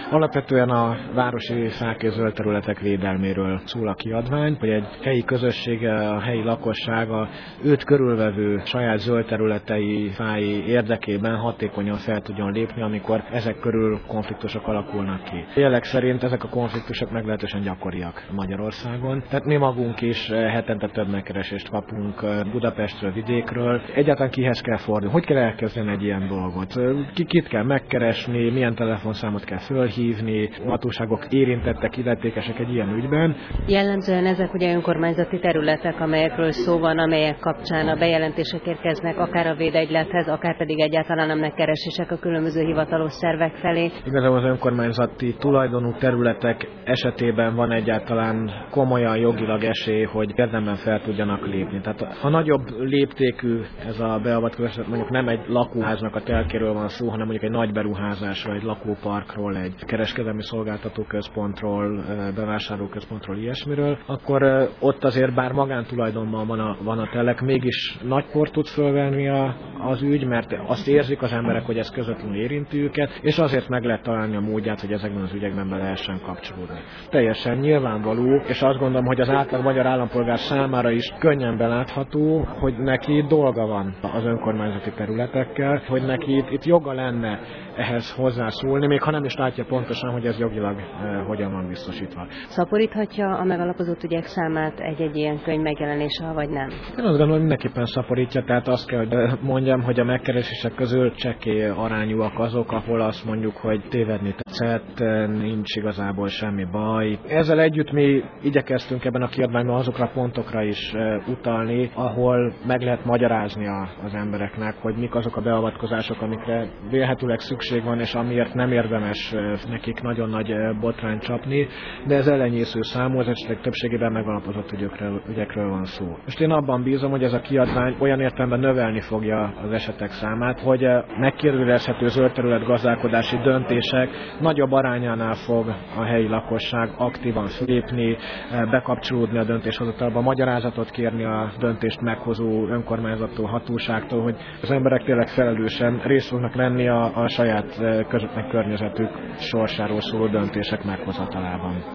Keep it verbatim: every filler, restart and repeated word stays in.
Alapvetően a városi fák és zöld területek védelméről szól a kiadvány, hogy egy helyi közössége, a helyi lakossága őt körülvevő saját zöld területei, fái érdekében hatékonyan fel tudjon lépni, amikor ezek körül konfliktusok alakulnak ki. Jelleg szerint ezek a konfliktusok meglehetősen gyakoriak Magyarországon. Tehát mi magunk is hetente több megkeresést kapunk Budapestről, vidékről. Egyáltalán kihez kell fordulni? Hogy kell elkezdeni egy ilyen dolgot? Ki, kit kell megkeresni, milyen telefonszámot kell fölhívni, hatóságok érintettek, illetékesek egy ilyen ügyben. Jellemzően ezek ugye önkormányzati területek, amelyekről szó van, amelyek kapcsán a bejelentések érkeznek akár a védegylethez, akár pedig egyáltalán nem megkeresések a különböző hivatalos szervek felé. Igazából az önkormányzati tulajdonú területek esetében van egyáltalán komolyan jogilag esély, hogy érdemben fel tudjanak lépni. Tehát ha nagyobb léptékű ez a beavatkozás, mondjuk nem egy lakóháznak a telkéről van szó, hanem mondjuk egy nagy beruházásról, egy lakóparkról, egy kereskedelmi szolgáltatóközpontról, bevásárlóközpontról, ilyesmiről, akkor ott azért bár magántulajdonban van a, van a telek, mégis nagy port tud fölvenni a, az ügy, mert azt érzik az emberek, hogy ez közvetlenül érinti őket, és azért meg lehet találni a módját, hogy ezekben az ügyekben be lehessen kapcsolódni. Teljesen nyilvánvaló, és azt gondolom, hogy az átlag magyar állampolgár számára is könnyen belátható, hogy neki dolga van az önkormányzati területekkel, hogy neki itt, itt joga lenne ehhez hozzászólni, még ha nem is látja pontosan, hogy ez jogilag eh, hogyan van biztosítva. Szaporíthatja a megalapozott ügyek számát egy-egy ilyen könyv megjelenése, vagy nem? Én azt gondolom, hogy mindenképpen szaporítja, tehát azt kell, hogy mondjam, hogy a megkeresések közül csekély arányúak azok, ahol azt mondjuk, hogy tévedni tetszett, nincs igazából semmi baj. Ezzel együtt mi igyekeztünk ebben a kiadványban azokra a pontokra is utalni, ahol meg lehet magyarázni az embereknek, hogy mik azok a beavatkozások, amikre vélhetőleg szükség van, és amiért nem érdemes nekik nagyon nagy botrányt csapni, de ez ellenyésző számú, az esetek többségében megalapozott ügyekről, ügyekről van szó. Most én abban bízom, hogy ez a kiadvány olyan értelemben növelni fogja az esetek számát, hogy megkérdőjelezhető zöld terület gazdálkodási döntések nagyobb arányánál fog a helyi lakosság aktívan lépni, bekapcsolódni a döntéshozatalba, magyarázatot kérni a döntést meghozó önkormányzattól, hatóságtól, hogy az emberek tényleg felelősen részt fognak venni a, a saját közvetlen környezetük sorsáról szóló döntések meghozatalában.